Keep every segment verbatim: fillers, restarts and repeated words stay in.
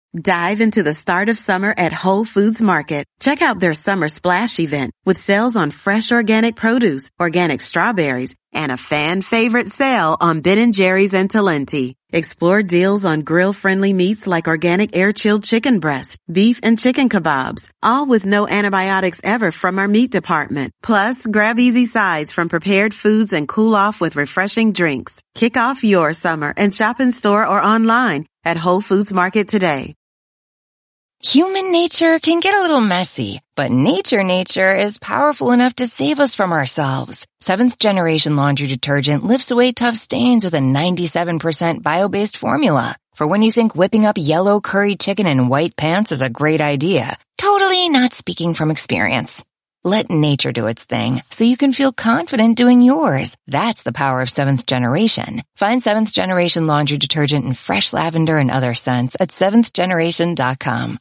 Dive into the start of summer at Whole Foods Market. Check out their Summer Splash event with sales on fresh organic produce, organic strawberries, and a fan favorite sale on Ben and Jerry's and Talenti. Explore deals on grill-friendly meats like organic air-chilled chicken breast, beef and chicken kebabs, all with no antibiotics ever from our meat department. Plus, grab easy sides from prepared foods and cool off with refreshing drinks. Kick off your summer and shop in store or online at Whole Foods Market today. Human nature can get a little messy, but nature nature is powerful enough to save us from ourselves. Seventh Generation Laundry Detergent lifts away tough stains with a ninety-seven percent bio-based formula. For when you think whipping up yellow curry chicken in white pants is a great idea. Totally not speaking from experience. Let nature do its thing so you can feel confident doing yours. That's the power of Seventh Generation. Find Seventh Generation Laundry Detergent in fresh lavender and other scents at seventh generation dot com.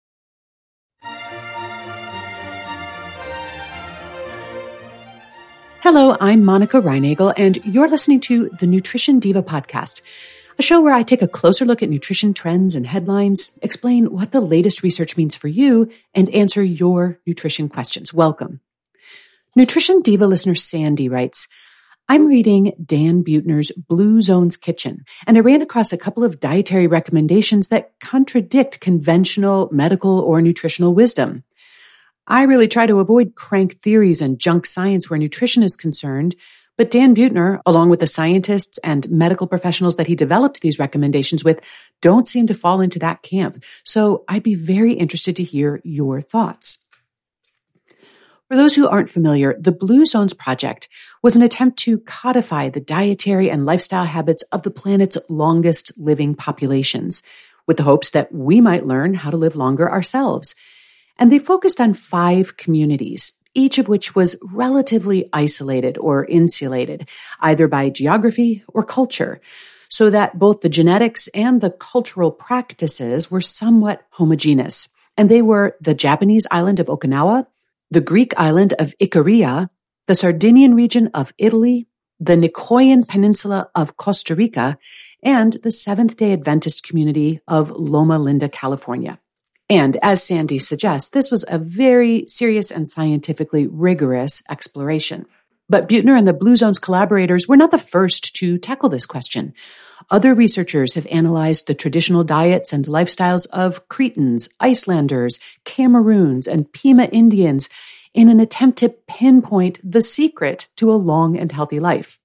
Hello, I'm Monica Reinagel, and you're listening to the Nutrition Diva podcast, a show where I take a closer look at nutrition trends and headlines, explain what the latest research means for you, and answer your nutrition questions. Welcome. Nutrition Diva listener Sandy writes, I'm reading Dan Buettner's Blue Zones Kitchen, and I ran across a couple of dietary recommendations that contradict conventional medical or nutritional wisdom. I really try to avoid crank theories and junk science where nutrition is concerned, but Dan Buettner, along with the scientists and medical professionals that he developed these recommendations with, don't seem to fall into that camp. So I'd be very interested to hear your thoughts. For those who aren't familiar, the Blue Zones Project was an attempt to codify the dietary and lifestyle habits of the planet's longest living populations, with the hopes that we might learn how to live longer ourselves. And they focused on five communities, each of which was relatively isolated or insulated, either by geography or culture, so that both the genetics and the cultural practices were somewhat homogeneous. And they were the Japanese island of Okinawa, the Greek island of Icaria, the Sardinian region of Italy, the Nicoyan Peninsula of Costa Rica, and the Seventh-day Adventist community of Loma Linda, California. And as Sandy suggests, this was a very serious and scientifically rigorous exploration. But Buettner and the Blue Zones collaborators were not the first to tackle this question. Other researchers have analyzed the traditional diets and lifestyles of Cretans, Icelanders, Cameroons, and Pima Indians in an attempt to pinpoint the secret to a long and healthy life.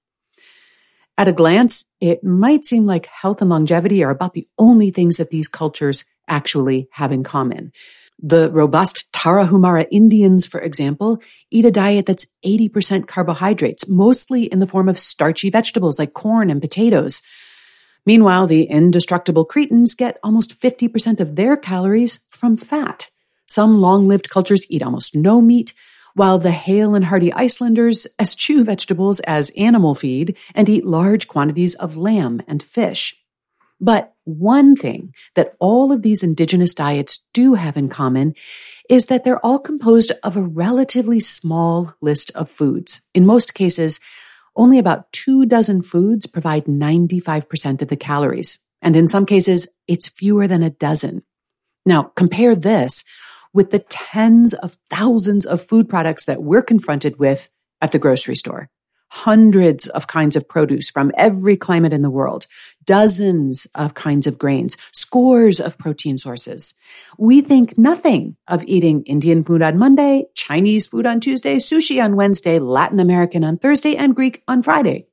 At a glance, it might seem like health and longevity are about the only things that these cultures actually have in common. The robust Tarahumara Indians, for example, eat a diet that's eighty percent carbohydrates, mostly in the form of starchy vegetables like corn and potatoes. Meanwhile, the indestructible Cretans get almost fifty percent of their calories from fat. Some long-lived cultures eat almost no meat, while the hale and hardy Icelanders eschew vegetables as animal feed and eat large quantities of lamb and fish. But one thing that all of these indigenous diets do have in common is that they're all composed of a relatively small list of foods. In most cases, only about two dozen foods provide ninety-five percent of the calories. And in some cases, it's fewer than a dozen. Now, compare this with the tens of thousands of food products that we're confronted with at the grocery store. Hundreds of kinds of produce from every climate in the world, dozens of kinds of grains, scores of protein sources. We think nothing of eating Indian food on Monday, Chinese food on Tuesday, sushi on Wednesday, Latin American on Thursday, and Greek on Friday.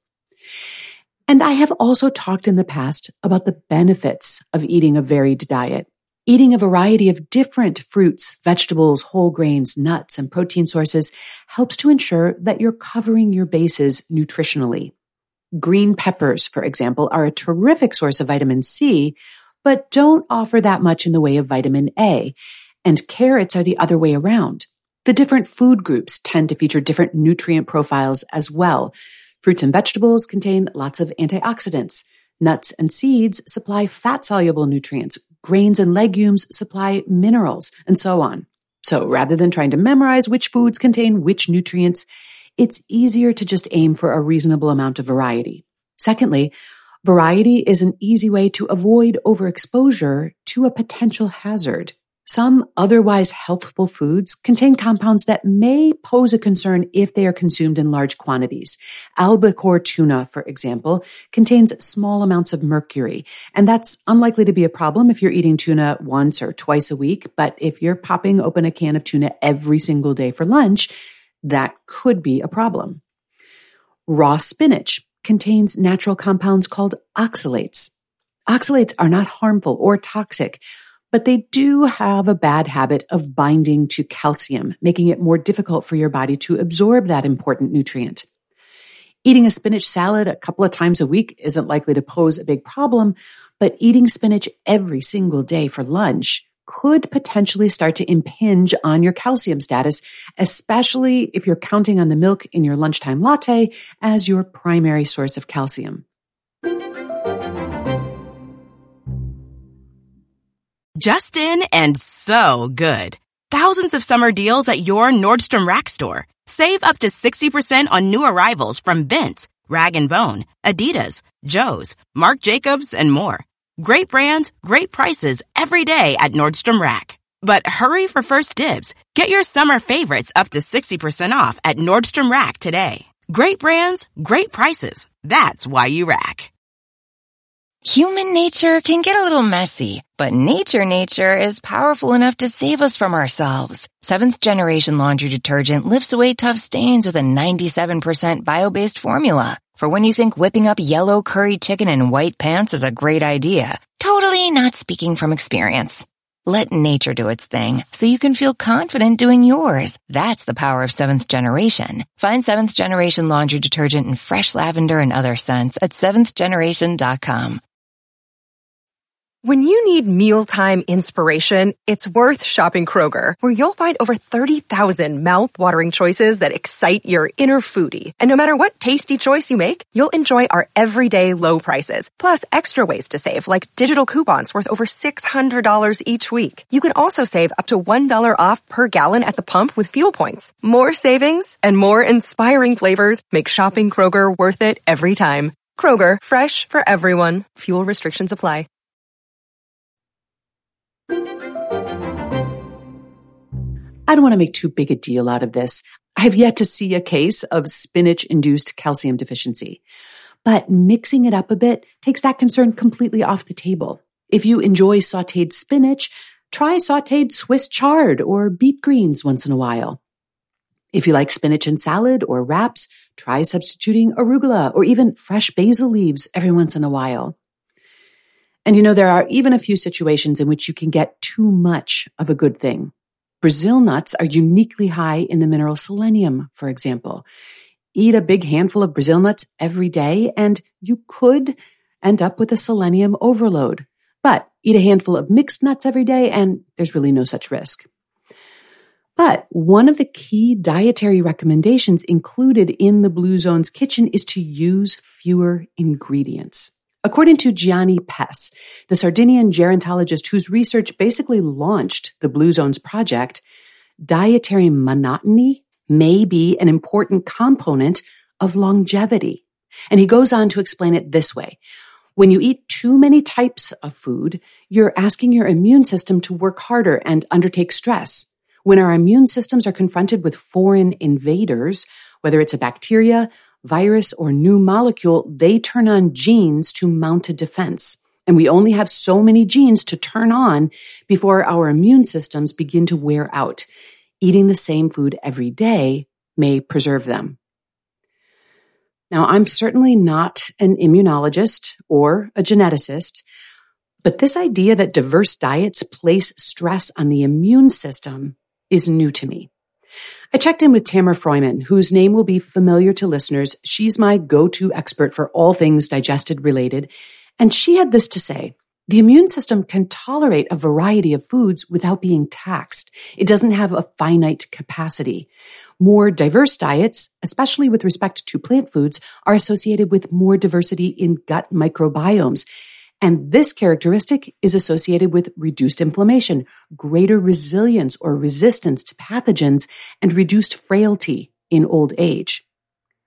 And I have also talked in the past about the benefits of eating a varied diet. Eating a variety of different fruits, vegetables, whole grains, nuts, and protein sources helps to ensure that you're covering your bases nutritionally. Green peppers, for example, are a terrific source of vitamin C, but don't offer that much in the way of vitamin A. And carrots are the other way around. The different food groups tend to feature different nutrient profiles as well. Fruits and vegetables contain lots of antioxidants. Nuts and seeds supply fat-soluble nutrients. Grains and legumes supply minerals, and so on. So rather than trying to memorize which foods contain which nutrients, it's easier to just aim for a reasonable amount of variety. Secondly, Variety is an easy way to avoid overexposure to a potential hazard. Some otherwise healthful foods contain compounds that may pose a concern if they are consumed in large quantities. Albacore tuna, for example, contains small amounts of mercury, and that's unlikely to be a problem if you're eating tuna once or twice a week, but if you're popping open a can of tuna every single day for lunch, that could be a problem. Raw spinach contains natural compounds called oxalates. Oxalates are not harmful or toxic, but they do have a bad habit of binding to calcium, making it more difficult for your body to absorb that important nutrient. Eating a spinach salad a couple of times a week isn't likely to pose a big problem, but eating spinach every single day for lunch could potentially start to impinge on your calcium status, especially if you're counting on the milk in your lunchtime latte as your primary source of calcium. Just in and so good. Thousands of summer deals at your Nordstrom Rack store. Save up to sixty percent on new arrivals from Vince, Rag and Bone, Adidas, Joe's, Marc Jacobs, and more. Great brands, great prices every day at Nordstrom Rack. But hurry for first dibs. Get your summer favorites up to sixty percent off at Nordstrom Rack today. Great brands, great prices. That's why you rack. Human nature can get a little messy, but nature nature is powerful enough to save us from ourselves. Seventh Generation Laundry Detergent lifts away tough stains with a ninety-seven percent bio-based formula. For when you think whipping up yellow curry chicken in white pants is a great idea. Totally not speaking from experience. Let nature do its thing so you can feel confident doing yours. That's the power of Seventh Generation. Find Seventh Generation Laundry Detergent in fresh lavender and other scents at seventh generation dot com. When you need mealtime inspiration, it's worth shopping Kroger, where you'll find over thirty thousand mouth-watering choices that excite your inner foodie. And no matter what tasty choice you make, you'll enjoy our everyday low prices, plus extra ways to save, like digital coupons worth over six hundred dollars each week. You can also save up to one dollar off per gallon at the pump with fuel points. More savings and more inspiring flavors make shopping Kroger worth it every time. Kroger, fresh for everyone. Fuel restrictions apply. I don't want to make too big a deal out of this. I've yet to see a case of spinach-induced calcium deficiency. But mixing it up a bit takes that concern completely off the table. If you enjoy sautéed spinach, try sautéed Swiss chard or beet greens once in a while. If you like spinach in salad or wraps, try substituting arugula or even fresh basil leaves every once in a while. And you know, there are even a few situations in which you can get too much of a good thing. Brazil nuts are uniquely high in the mineral selenium, for example. Eat a big handful of Brazil nuts every day, and you could end up with a selenium overload. But eat a handful of mixed nuts every day, and there's really no such risk. But one of the key dietary recommendations included in the Blue Zone's kitchen is to use fewer ingredients. According to Gianni Pes, the Sardinian gerontologist whose research basically launched the Blue Zones project, dietary monotony may be an important component of longevity. And he goes on to explain it this way. When you eat too many types of food, you're asking your immune system to work harder and undertake stress. When our immune systems are confronted with foreign invaders, whether it's a bacteria, virus, or new molecule, they turn on genes to mount a defense. And we only have so many genes to turn on before our immune systems begin to wear out. Eating the same food every day may preserve them. Now, I'm certainly not an immunologist or a geneticist, but this idea that diverse diets place stress on the immune system is new to me. I checked in with Tamara Freumann, whose name will be familiar to listeners. She's my go-to expert for all things digested related. And she had this to say: the immune system can tolerate a variety of foods without being taxed. It doesn't have a finite capacity. More diverse diets, especially with respect to plant foods, are associated with more diversity in gut microbiomes. And this characteristic is associated with reduced inflammation, greater resilience or resistance to pathogens, and reduced frailty in old age.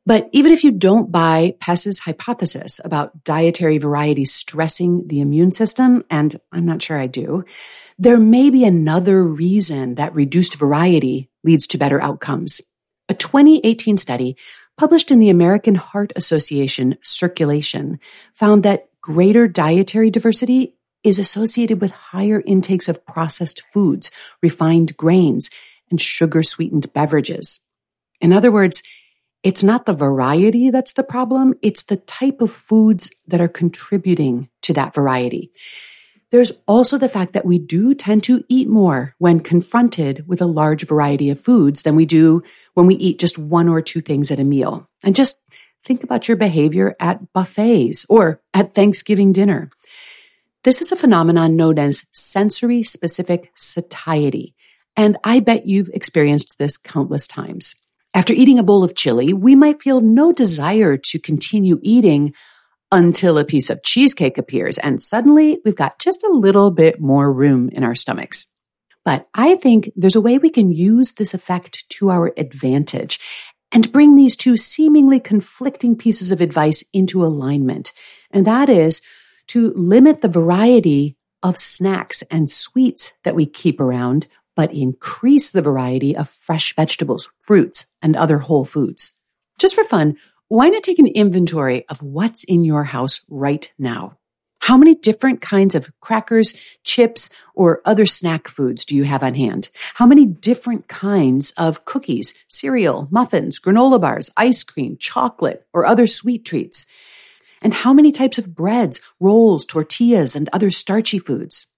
But even if you don't buy Pess's hypothesis about dietary variety stressing the immune system, and I'm not sure I do, there may be another reason that reduced variety leads to better outcomes. A twenty eighteen study published in the American Heart Association Circulation found that greater dietary diversity is associated with higher intakes of processed foods, refined grains, and sugar-sweetened beverages. In other words, it's not the variety that's the problem, it's the type of foods that are contributing to that variety. There's also the fact that we do tend to eat more when confronted with a large variety of foods than we do when we eat just one or two things at a meal. And just think about your behavior at buffets or at Thanksgiving dinner. This is a phenomenon known as sensory-specific satiety, and I bet you've experienced this countless times. After eating a bowl of chili, we might feel no desire to continue eating until a piece of cheesecake appears, and suddenly we've got just a little bit more room in our stomachs. But I think there's a way we can use this effect to our advantage and bring these two seemingly conflicting pieces of advice into alignment, and that is to limit the variety of snacks and sweets that we keep around, but increase the variety of fresh vegetables, fruits, and other whole foods. Just for fun, why not take an inventory of what's in your house right now? How many different kinds of crackers, chips, or other snack foods do you have on hand? How many different kinds of cookies, cereal, muffins, granola bars, ice cream, chocolate, or other sweet treats? And how many types of breads, rolls, tortillas, and other starchy foods?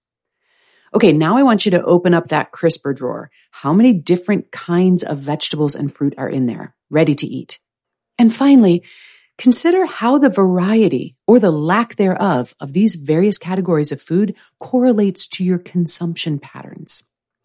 Okay, now I want you to open up that crisper drawer. How many different kinds of vegetables and fruit are in there, ready to eat? And finally, consider how the variety or the lack thereof of these various categories of food correlates to your consumption patterns.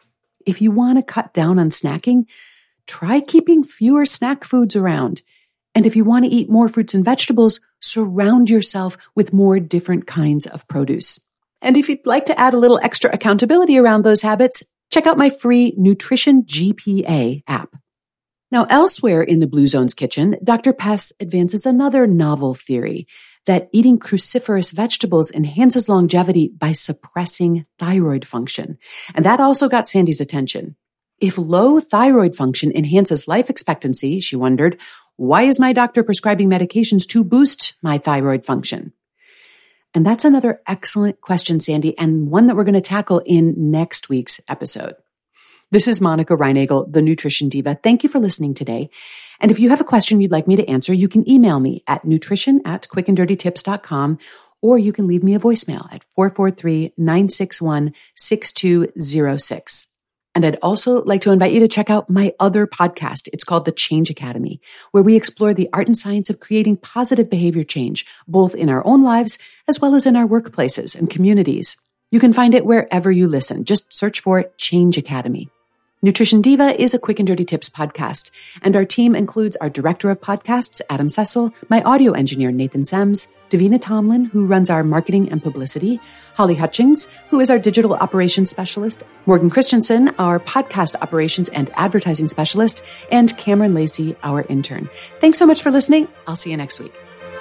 If you want to cut down on snacking, try keeping fewer snack foods around. And if you want to eat more fruits and vegetables, surround yourself with more different kinds of produce. And if you'd like to add a little extra accountability around those habits, check out my free Nutrition G P A app. Now, elsewhere in the Blue Zone's kitchen, Doctor Pess advances another novel theory that eating cruciferous vegetables enhances longevity by suppressing thyroid function. And that also got Sandy's attention. If low thyroid function enhances life expectancy, she wondered, why is my doctor prescribing medications to boost my thyroid function? And that's another excellent question, Sandy, and one that we're going to tackle in next week's episode. This is Monica Reinagel, the Nutrition Diva. Thank you for listening today. And if you have a question you'd like me to answer, you can email me at nutrition at quick and dirty tips dot com, or you can leave me a voicemail at four four three, nine six one, six two zero six. And I'd also like to invite you to check out my other podcast. It's called The Change Academy, where we explore the art and science of creating positive behavior change, both in our own lives as well as in our workplaces and communities. You can find it wherever you listen. Just search for Change Academy. Nutrition Diva is a Quick and Dirty Tips podcast, and our team includes our director of podcasts, Adam Cecil, my audio engineer, Nathan Sems, Davina Tomlin, who runs our marketing and publicity, Holly Hutchings, who is our digital operations specialist, Morgan Christensen, our podcast operations and advertising specialist, and Cameron Lacey, our intern. Thanks so much for listening. I'll see you next week.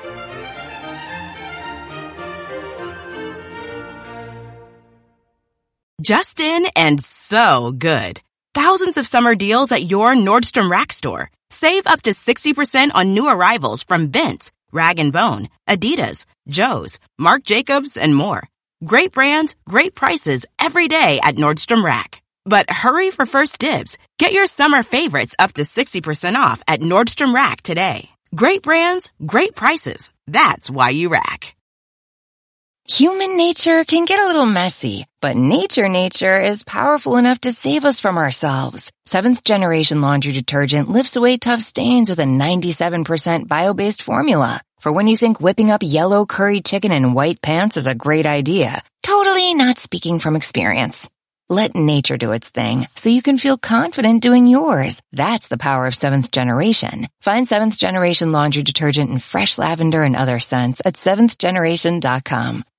Justin and so good. Thousands of summer deals at your Nordstrom Rack store. Save up to sixty percent on new arrivals from Vince, Rag and Bone, Adidas, Joe's, Marc Jacobs, and more. Great brands, great prices every day at Nordstrom Rack. But hurry for first dibs. Get your summer favorites up to sixty percent off at Nordstrom Rack today. Great brands, great prices. That's why you rack. Human nature can get a little messy, but nature nature is powerful enough to save us from ourselves. Seventh Generation Laundry Detergent lifts away tough stains with a ninety-seven percent bio-based formula. For when you think whipping up yellow curry chicken in white pants is a great idea. Totally not speaking from experience. Let nature do its thing so you can feel confident doing yours. That's the power of Seventh Generation. Find Seventh Generation Laundry Detergent in fresh lavender and other scents at seventh generation dot com.